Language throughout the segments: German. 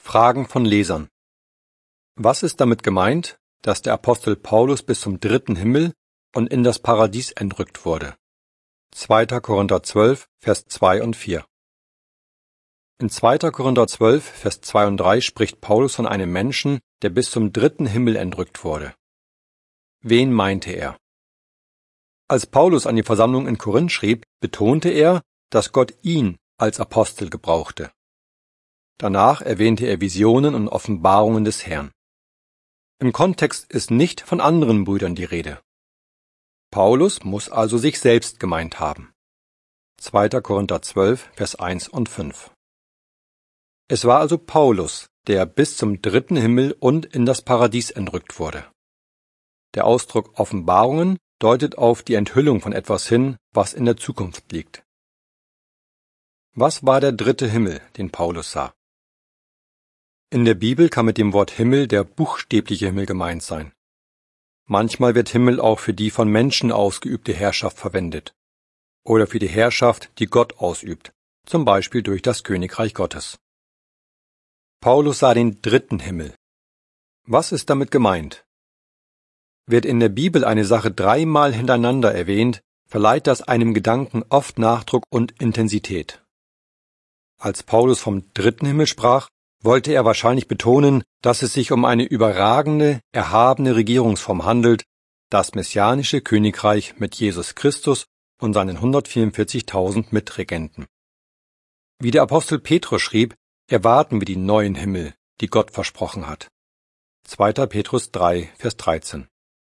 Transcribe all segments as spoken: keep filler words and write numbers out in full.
Fragen von Lesern. Was ist damit gemeint, dass der Apostel Paulus bis zum dritten Himmel und in das Paradies entrückt wurde? zweiter Korinther zwölf, Vers zwei und vier. In zweiter Korinther zwölf, Vers zwei und drei spricht Paulus von einem Menschen, der bis zum dritten Himmel entrückt wurde. Wen meinte er? Als Paulus an die Versammlung in Korinth schrieb, betonte er, dass Gott ihn als Apostel gebrauchte. Danach erwähnte er Visionen und Offenbarungen des Herrn. Im Kontext ist nicht von anderen Brüdern die Rede. Paulus muss also sich selbst gemeint haben. zweiter Korinther zwölf, Vers eins und fünf. Es war also Paulus, der bis zum dritten Himmel und in das Paradies entrückt wurde. Der Ausdruck Offenbarungen deutet auf die Enthüllung von etwas hin, was in der Zukunft liegt. Was war der dritte Himmel, den Paulus sah? In der Bibel kann mit dem Wort Himmel der buchstäbliche Himmel gemeint sein. Manchmal wird Himmel auch für die von Menschen ausgeübte Herrschaft verwendet oder für die Herrschaft, die Gott ausübt, zum Beispiel durch das Königreich Gottes. Paulus sah den dritten Himmel. Was ist damit gemeint? Wird in der Bibel eine Sache dreimal hintereinander erwähnt, verleiht das einem Gedanken oft Nachdruck und Intensität. Als Paulus vom dritten Himmel sprach, wollte er wahrscheinlich betonen, dass es sich um eine überragende, erhabene Regierungsform handelt, das messianische Königreich mit Jesus Christus und seinen hundertvierundvierzigtausend Mitregenten. Wie der Apostel Petrus schrieb, erwarten wir die neuen Himmel, die Gott versprochen hat. zweiter Petrus drei, Vers dreizehn.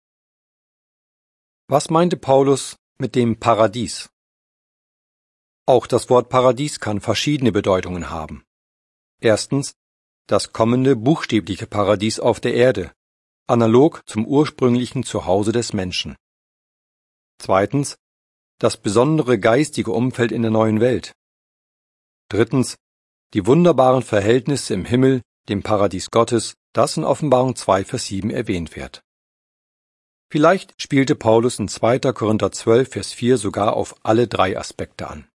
Was meinte Paulus mit dem Paradies? Auch das Wort Paradies kann verschiedene Bedeutungen haben. Erstens, das kommende buchstäbliche Paradies auf der Erde, analog zum ursprünglichen Zuhause des Menschen. Zweitens, das besondere geistige Umfeld in der neuen Welt. Drittens, die wunderbaren Verhältnisse im Himmel, dem Paradies Gottes, das in Offenbarung zwei, Vers sieben erwähnt wird. Vielleicht spielte Paulus in zweiter Korinther zwölf, Vers vier sogar auf alle drei Aspekte an.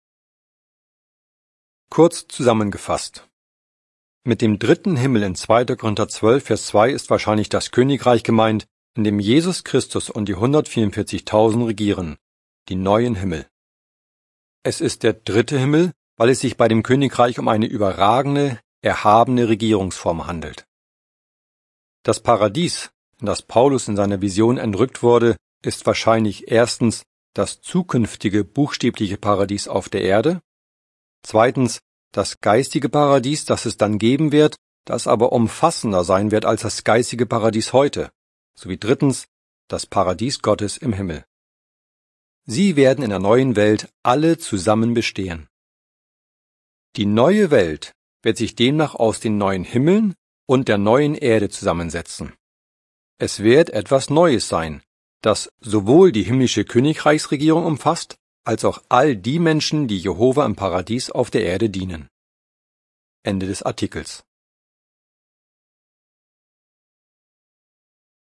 Kurz zusammengefasst. Mit dem dritten Himmel in zweiter Korinther zwölf, Vers zwei ist wahrscheinlich das Königreich gemeint, in dem Jesus Christus und die hundertvierundvierzigtausend regieren, die neuen Himmel. Es ist der dritte Himmel, weil es sich bei dem Königreich um eine überragende, erhabene Regierungsform handelt. Das Paradies, in das Paulus in seiner Vision entrückt wurde, ist wahrscheinlich erstens das zukünftige buchstäbliche Paradies auf der Erde, zweitens das geistige Paradies, das es dann geben wird, das aber umfassender sein wird als das geistige Paradies heute, sowie drittens das Paradies Gottes im Himmel. Sie werden in der neuen Welt alle zusammen bestehen. Die neue Welt wird sich demnach aus den neuen Himmeln und der neuen Erde zusammensetzen. Es wird etwas Neues sein, das sowohl die himmlische Königreichsregierung umfasst, als auch all die Menschen, die Jehova im Paradies auf der Erde dienen. Ende des Artikels.